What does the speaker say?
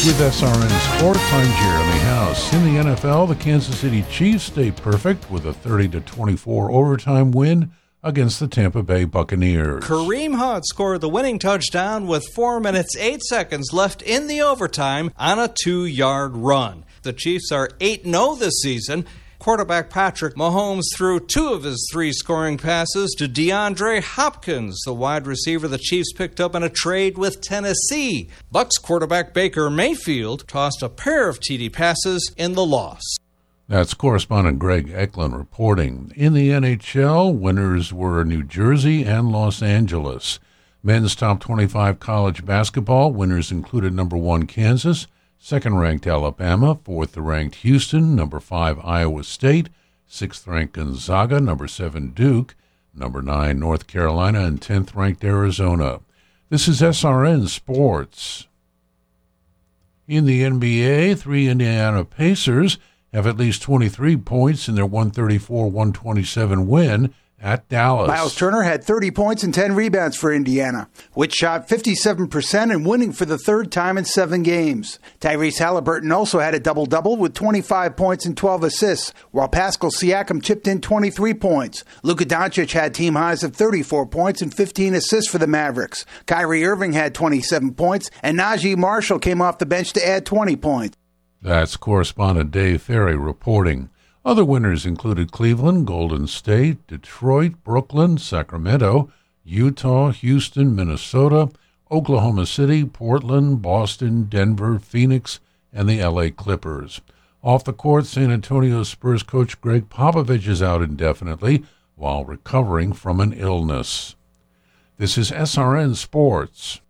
With SRN Sports, I'm Jeremy House. In the NFL, the Kansas City Chiefs stayed perfect with a 30-24 overtime win against the Tampa Bay Buccaneers. Kareem Hunt scored the winning touchdown with 4 minutes 8 seconds left in the overtime on a 2-yard run. The Chiefs are 8-0 this season. Quarterback Patrick Mahomes threw 2 of his 3 scoring passes to DeAndre Hopkins, the wide receiver the Chiefs picked up in a trade with Tennessee. Bucs quarterback Baker Mayfield tossed a pair of TD passes in the loss. That's correspondent Greg Eklund reporting. In the NHL, winners were New Jersey and Los Angeles. Men's top 25 college basketball winners included number 1 Kansas, second-ranked Alabama, fourth-ranked Houston, number 5 Iowa State, sixth-ranked Gonzaga, number 7 Duke, number 9 North Carolina, and 10th-ranked Arizona. This is SRN Sports. In the NBA, 3 Indiana Pacers have at least 23 points in their 134-127 win at Dallas. Miles Turner had 30 points and 10 rebounds for Indiana, which shot 57% and winning for the 3rd time in 7 games. Tyrese Halliburton also had a double-double with 25 points and 12 assists, while Pascal Siakam chipped in 23 points. Luka Doncic had team highs of 34 points and 15 assists for the Mavericks. Kyrie Irving had 27 points, and Najee Marshall came off the bench to add 20 points. That's correspondent Dave Ferry reporting. Other winners included Cleveland, Golden State, Detroit, Brooklyn, Sacramento, Utah, Houston, Minnesota, Oklahoma City, Portland, Boston, Denver, Phoenix, and the LA Clippers. Off the court, San Antonio Spurs coach Greg Popovich is out indefinitely while recovering from an illness. This is SRN Sports.